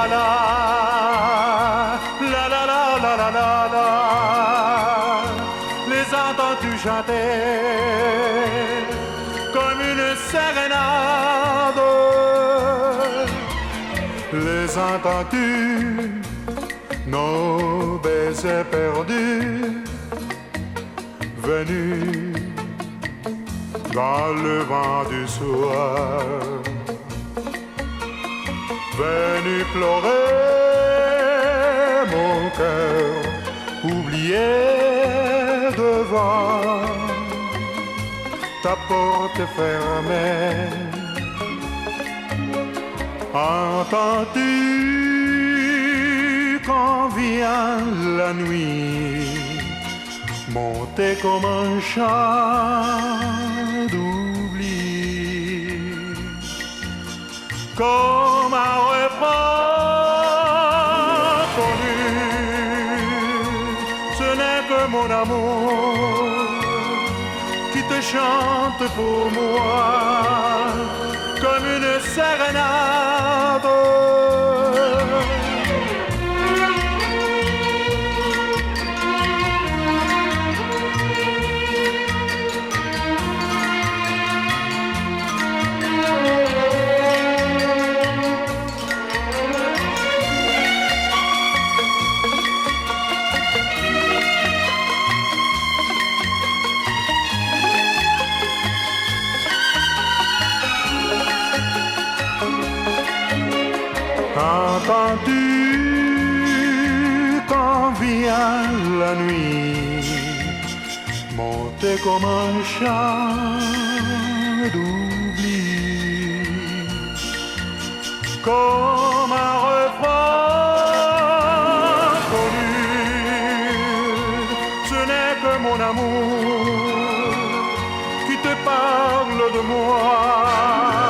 la, la la la la la la la. Les entends-tu chanter comme une sérénade? Les entends-tu, nos baisers perdus, venus dans le vent du soir, venu pleurer mon cœur, oublié devant ta porte fermée. Entends-tu quand vient la nuit monter comme un chant d'oubli, comme un refrain connu? Ce n'est que mon amour qui te chante pour moi comme une sérénade. Entends-tu quand vient la nuit monter comme un chant d'oubli, comme un refrain connu? Ce n'est que mon amour qui te parle de moi